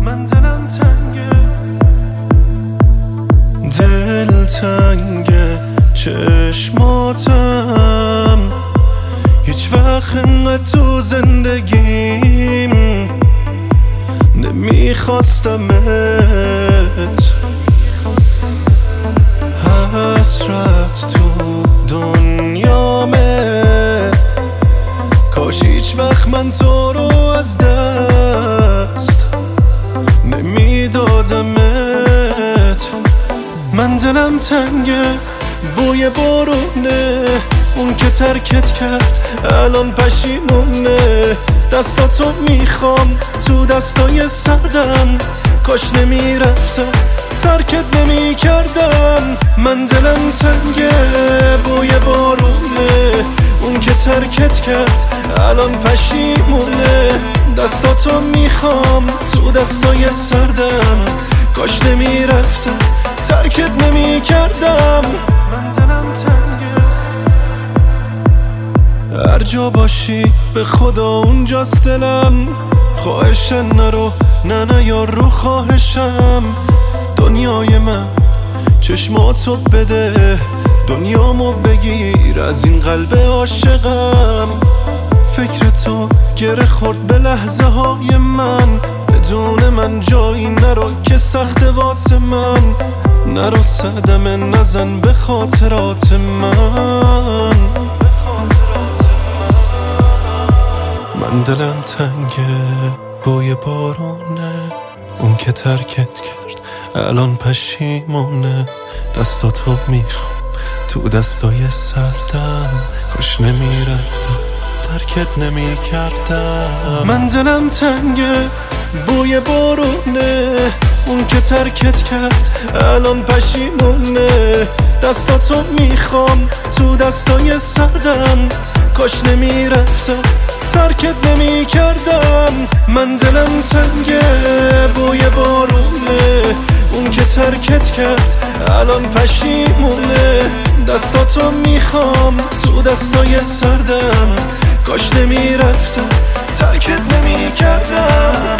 من دلم تنگه، دل تنگه، چشماتم هیچ وقت انقدر تو زندگیم نمیخواستمت. حسرت تو دنیامه، کاش هیچ وقت من تو رو از دست نمیدادمت. من دلم تنگه، بوی بارونه، اون که ترکت کرد الان پشیمونه. دستاتو میخوام تو دستای سردم، کاش نمیرفتم ترکت نمیکردم. من دلم تنگه، بوی بارونه، اون که ترکت کرد الان پشیمونه. دستاتو میخوام تو دستای سردم، کاش نمیرفتم ترکت نمیکردم. من دلم تنگه، هر جا باشی به خدا اونجاست دلم. خواهشن نرو، نه یار رو خواهشم. دنیای من چشماتو بده، دنیامو بگیر از این قلب عاشقم. فکر تو گره خورد به لحظه های من، بدون من جایی نرو که سخت واسه من. نرو صدمه نزن به خاطرات من. من دلم تنگه، بوی بارونه، اون که ترکت کرد الان پشیمونه. دستاتو میخوام تو دستای سردم، کاش نمیرفتم ترکت نمیکردم. من دلم تنگه، بوی بارونه، اون که ترکت کرد الان پشیمونه. دستاتو میخوام تو دستای سردم، کاش نمیرفتم ترکت نمیکردم. من دلم تنگه، بوی بارونه، اون که ترکت کرد الان پشیمونه. دستاتو میخوام تو دستای سردم، کاش نمیرفتم ترکت نمیکردم.